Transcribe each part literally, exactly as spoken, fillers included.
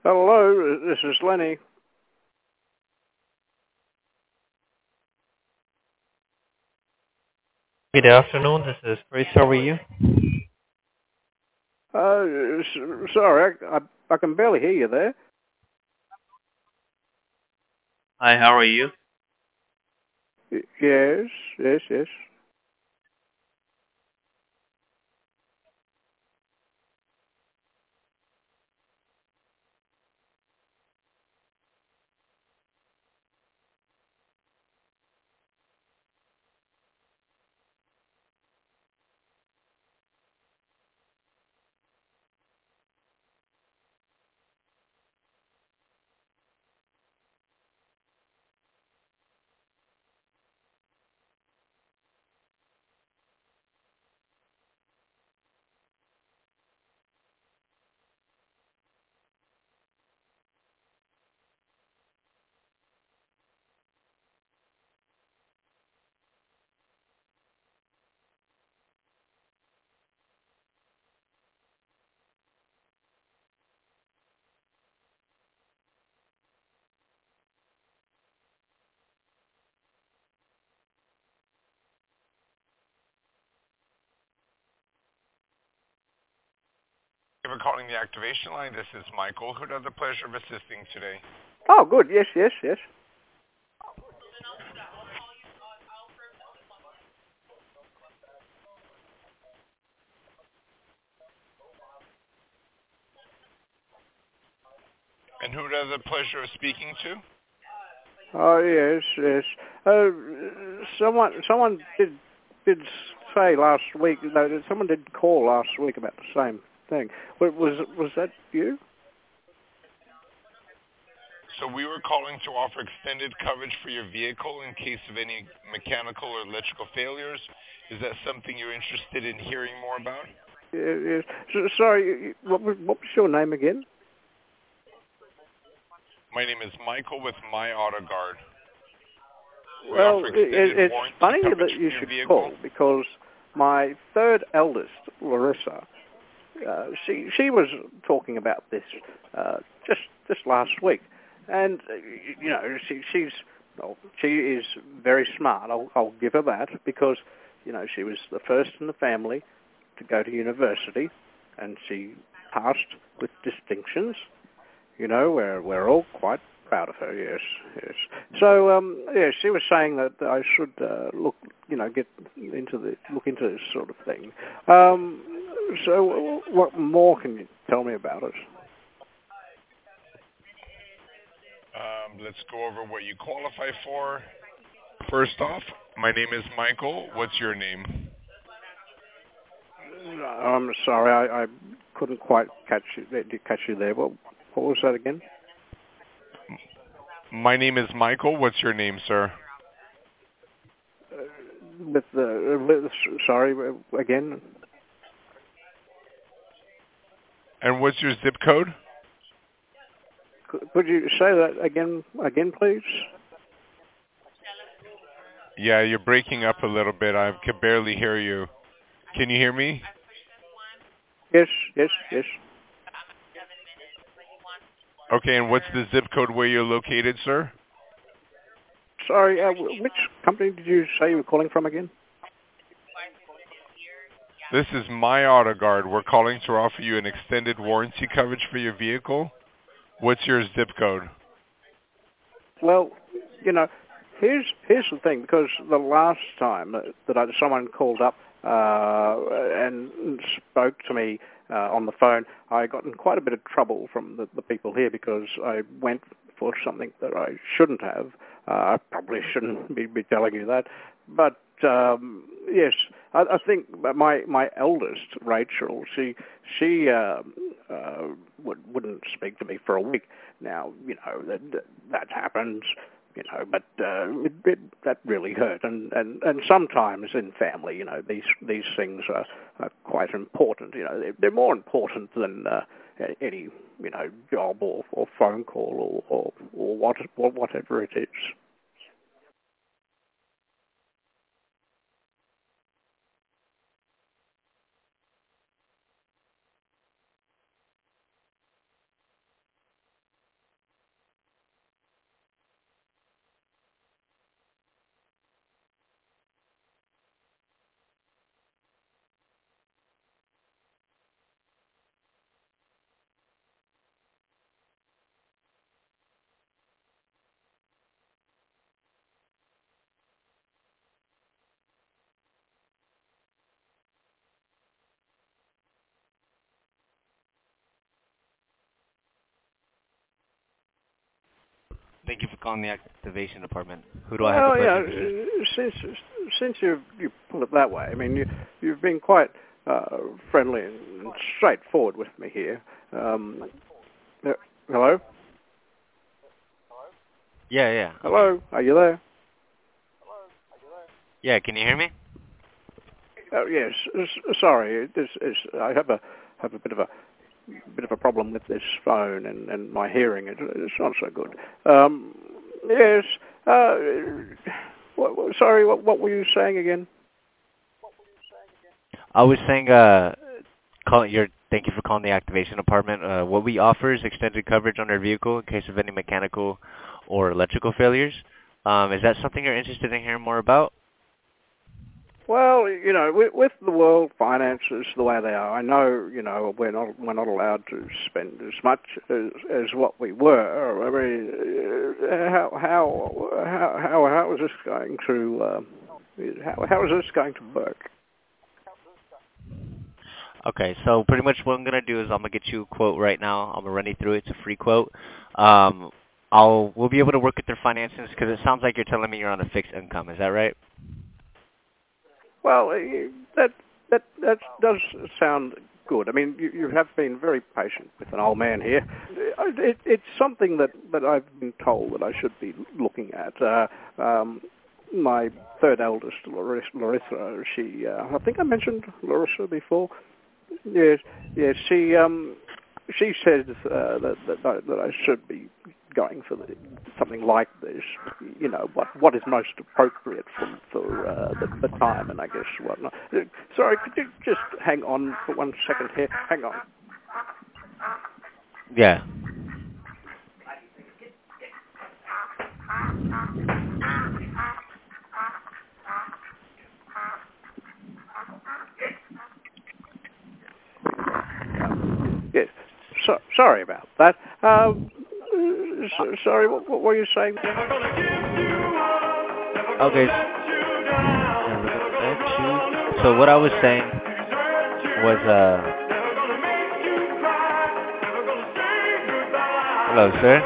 Hello, this is Lenny. Good afternoon. This is Chris. How are you? Uh, s- sorry, I, I, I can barely hear you there. Hi, how are you? Y- Yes, yes, yes. Thank you for calling the activation line. This is Michael. Who does the pleasure of assisting today? Oh, good. Yes, yes, yes. And who does the pleasure of speaking to? Oh, yes, yes. Uh, someone, someone did did say last week. No, someone did call last week about the same thing. Was was, was that you? So we were calling to offer extended coverage for your vehicle in case of any mechanical or electrical failures. Is that something you're interested in hearing more about? Yes. yes. So, sorry, what was, what was your name again? My name is Michael with My Auto Guard. We Well, offer it, extended it's warranty funny coverage that for you your should vehicle. call because my third eldest, Larissa, uh, she she was talking about this uh, just just last week, and uh, you know she she's well, she is very smart. I'll I'll give her that because you know she was the first in the family to go to university, and she passed with distinctions. You know, we're we're all quite proud of her. Yes, yes. So, um, yeah, she was saying that I should uh, look, you know, get into the look into this sort of thing. Um, so, what more can you tell me about it? Um, let's go over what you qualify for. First off, my name is Michael. What's your name? I'm sorry, I, I couldn't quite catch you, catch you there. What, what was that again? My name is Michael. What's your name, sir? Uh, with the with, sorry again. And what's your zip code? Could you say that again, again, please? Yeah, you're breaking up a little bit. I can barely hear you. Can you hear me? Yes, yes, yes. Okay, and what's the zip code where you're located, sir? Sorry, uh, which company did you say you were calling from again? This is My Auto Guard. We're calling to offer you an extended warranty coverage for your vehicle. What's your zip code? Well, you know, here's here's the thing. Because the last time that, that I, someone called up uh, and spoke to me uh, on the phone, I got in quite a bit of trouble from the, the people here because I went for something that I shouldn't have. Uh, I probably shouldn't be, be telling you that, but um, yes, I, I think my my eldest Rachel, she she uh, uh, would, wouldn't speak to me for a week. Now, you know, that that happens, you know, but uh, it, it, that really hurt. And, and, and sometimes in family, you know, these these things are, are quite important. You know, they're, they're more important than uh, any, you know, job or, or phone call or, or, or, what, or whatever it is. Thank you for calling the activation department. Who do I have the Well, you pleasure know, to serve? since since you you put it that way, I mean, you you've been quite uh, friendly and straightforward with me here. Um, uh, hello, Yeah, yeah. I'm here. hello, are you there? Yeah, can you hear me? Oh yes, s- sorry. This is I have a have a bit of a bit of a problem with this phone and, and my hearing. It, it's not so good. Um, yes. Uh, what, what- sorry, what, what were you saying again? I was saying, uh, call your. Thank you for calling the activation department. Uh, what we offer is extended coverage on our vehicle in case of any mechanical or electrical failures. Um, is that something you're interested in hearing more about? Well, you know, with, with the world finances the way they are, I know, you know, we're not we're not allowed to spend as much as, as what we were. I mean, uh, how how how how how is this going to uh, how how is this going to work? Okay, so pretty much what I'm gonna do is I'm gonna get you a quote right now. I'm gonna run you through it. It's a free quote. Um, I'll we'll be able to work with their finances because it sounds like you're telling me you're on a fixed income. Is that right? Well, uh, that that that does sound good. I mean, you, you have been very patient with an old man here. Uh, It, it's something that, that I've been told that I should be looking at. Uh, um, my third eldest, Larissa, Larissa she, uh, I think I mentioned Larissa before. Yes, yes. She um, she says uh, that that I, that I should be going for the, something like this. You know, what what is most appropriate for for uh, the, the time, and I guess whatnot. Uh, Sorry, could you just hang on for one second here? Hang on. Yeah. Yes. So, sorry about that. Uh, so, sorry, what, what were you saying? Okay. Never gonna let you. So what I was saying was, uh, hello, sir.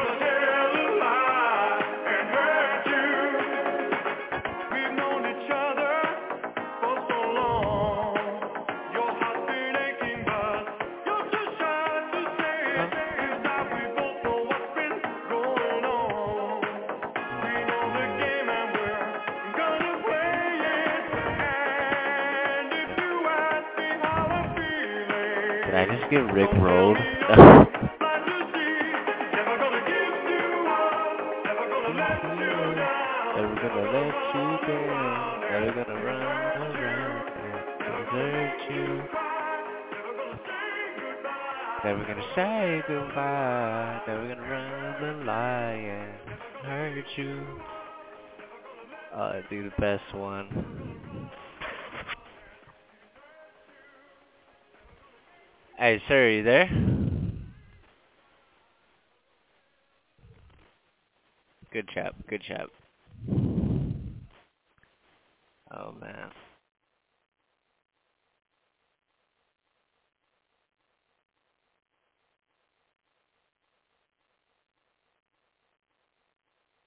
Did I just get Rick rolled? Never gonna let you down. Never gonna run around and desert you. Never gonna say goodbye. Never gonna run the lie and hurt you. Uh, do the best one. Hey, sir, are you there? Good chap, good chap. Oh, man.